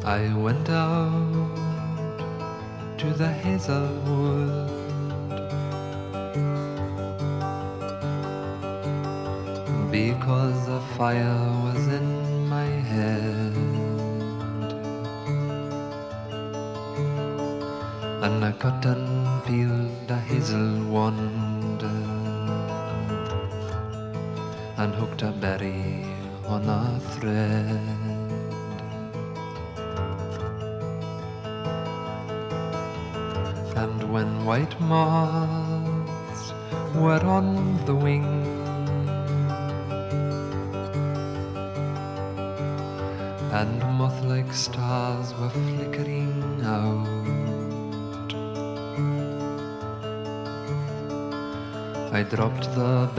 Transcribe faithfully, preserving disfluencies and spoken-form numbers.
I went out to the hazelwood, because a fire was in my head, and I cut and peeled a hazel wand and hooked a berry on a thread. And when white moths were on the wing, and moth-like stars were flickering out, I dropped the